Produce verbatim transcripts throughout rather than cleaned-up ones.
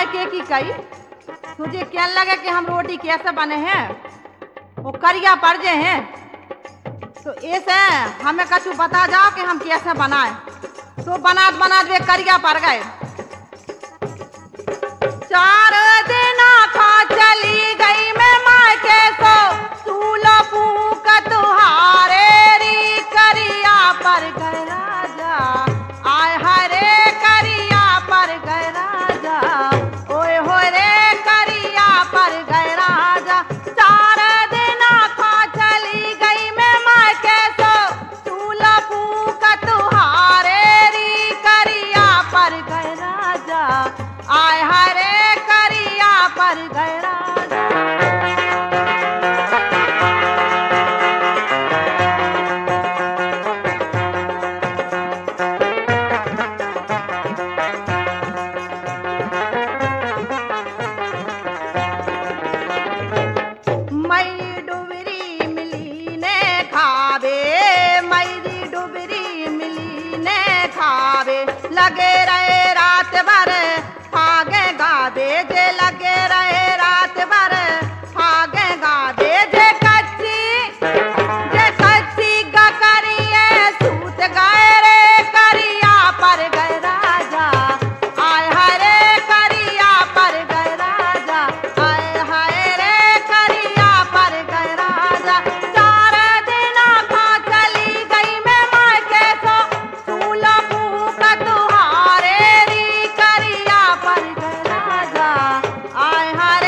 के की कही तुझे क्या लगे कि हम रोटी कैसे बने हैं वो करिया पड़ गए हैं तो ऐसे हमें कछु बता जाओ कि हम कैसे बनाए तो बनात बनात वे करिया पड़ गए। चार दिन खा चली गई मैं मायके सो सूलो फूक तुहारे री करिया पर गए राजा आय हरे करिया पर गए राजा ओए हो रे करिया पर गए राजा। चार दिन खा चली गई मैं मायके सो सूलो फूक तुहारे री करिया पर गए राजा आय हरे करिया पर गए राजा। मई डुबरी मिली ने खावे मई डुबरी मिली ने खावे लगे रहे रात भर फागे गावे जे लगे रहे रात भर फागे गावे जे कच्ची जे कच्ची गकरिए सूत गए रे करिया पर गए राजा आय हरे करिया पर गए राजा आय हाय रे करिया पर गए राजा। चार दिन खा चली गई मैं मायके सो सूलो फूक तुहारे री करिया पर गए राजा आय हरे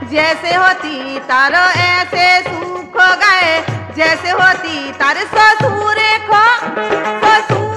जैसे होती तारो ऐसे सूख गए, जैसे होती तारे ससुर को ससुर